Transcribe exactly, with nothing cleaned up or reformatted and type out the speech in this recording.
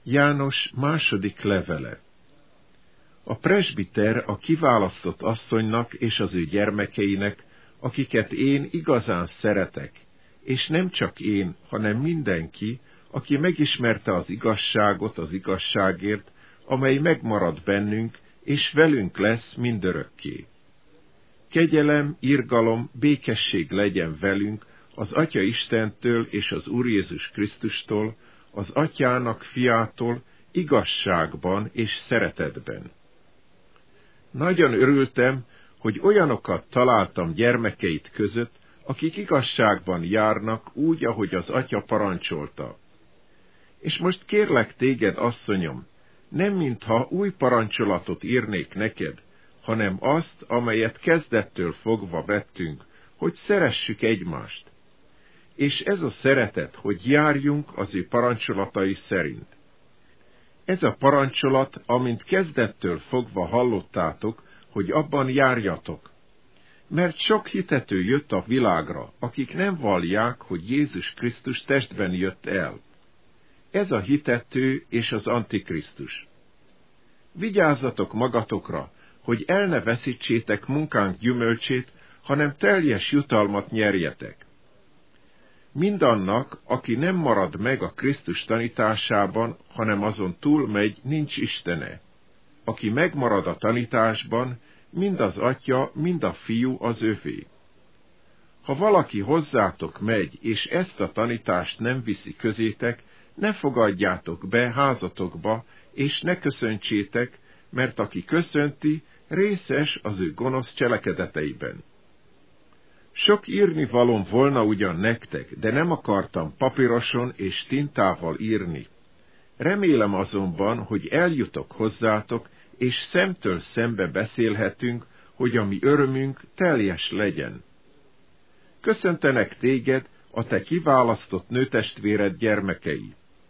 János második levele. A presbiter a kiválasztott asszonynak és az ő gyermekeinek, akiket én igazán szeretek, és nem csak én, hanem mindenki, aki megismerte az igazságot az igazságért, amely megmarad bennünk, és velünk lesz mindörökké. Kegyelem, irgalom, békesség legyen velünk az Atya Istentől és az Úr Jézus Krisztustól, az Atyának fiától, igazságban és szeretetben. Nagyon örültem, hogy olyanokat találtam gyermekeit között, akik igazságban járnak úgy, ahogy az Atya parancsolta. És most kérlek téged, asszonyom, nem mintha új parancsolatot írnék neked, hanem azt, amelyet kezdettől fogva vettünk, hogy szeressük egymást. És ez a szeretet, hogy járjunk az ő parancsolatai szerint. Ez a parancsolat, amint kezdettől fogva hallottátok, hogy abban járjatok. Mert sok hitető jött a világra, akik nem vallják, hogy Jézus Krisztus testben jött el. Ez a hitető és az Antikrisztus. Vigyázzatok magatokra, hogy el ne veszítsétek munkánk gyümölcsét, hanem teljes jutalmat nyerjetek. Mindannak, aki nem marad meg a Krisztus tanításában, hanem azon túlmegy, nincs Istene. Aki megmarad a tanításban, mind az Atya, mind a Fiú az övé. Ha valaki hozzátok megy, és ezt a tanítást nem viszi közétek, ne fogadjátok be házatokba, és ne köszöntsétek, mert aki köszönti, részes az ő gonosz cselekedeteiben. Sok írnivalóm volna ugyan nektek, de nem akartam papíroson és tintával írni. Remélem azonban, hogy eljutok hozzátok, és szemtől szembe beszélhetünk, hogy a mi örömünk teljes legyen. Köszöntenek téged a te kiválasztott nőtestvéred gyermekei.